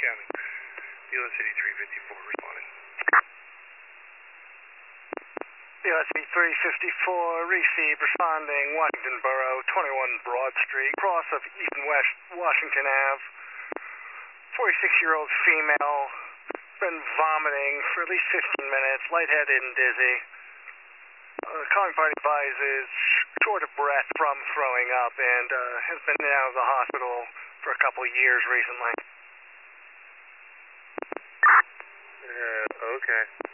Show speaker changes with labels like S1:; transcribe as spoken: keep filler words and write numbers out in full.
S1: County. D L S City three fifty-four responding.
S2: D L S City three fifty-four, received, responding, Washington Borough, twenty-one Broad Street, cross of East and West Washington Avenue. forty-six-year-old female, been vomiting for at least fifteen minutes, lightheaded and dizzy. Uh, calling party advises short of breath from throwing up and uh, has been in and out of the hospital for a couple of years recently.
S1: Uh, okay.